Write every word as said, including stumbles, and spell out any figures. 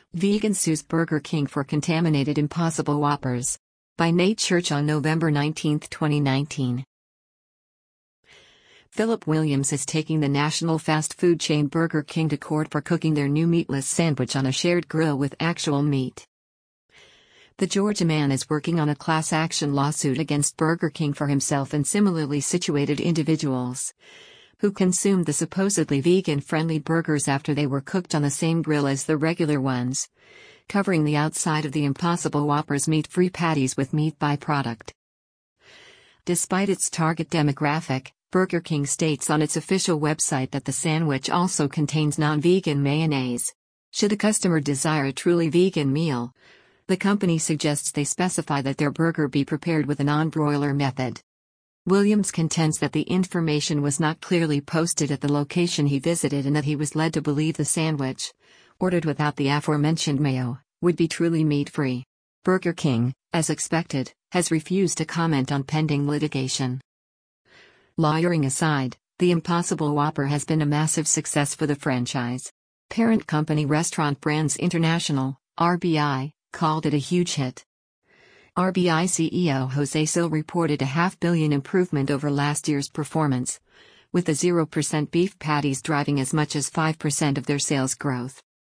Vegan sues Burger King for contaminated Impossible Whoppers. By Nate Church on November nineteenth, twenty nineteen. Philip Williams is taking the national fast food chain Burger King to court for cooking their new meatless sandwich on a shared grill with actual meat. The Georgia man is working on a class action lawsuit against Burger King for himself and similarly situated individuals who consumed the supposedly vegan-friendly burgers after they were cooked on the same grill as the regular ones, covering the outside of the Impossible Whopper's meat-free patties with meat byproduct. Despite its target demographic, Burger King states on its official website that the sandwich also contains non-vegan mayonnaise. Should a customer desire a truly vegan meal, the company suggests they specify that their burger be prepared with a non-broiler method. Williams contends that the information was not clearly posted at the location he visited and that he was led to believe the sandwich, ordered without the aforementioned mayo, would be truly meat-free. Burger King, as expected, has refused to comment on pending litigation. Lawyering aside, the Impossible Whopper has been a massive success for the franchise. Parent company Restaurant Brands International, R B I, called it a huge hit. R B I C E O Jose Cil reported a half-billion improvement over last year's performance, with the zero percent beef patties driving as much as five percent of their sales growth.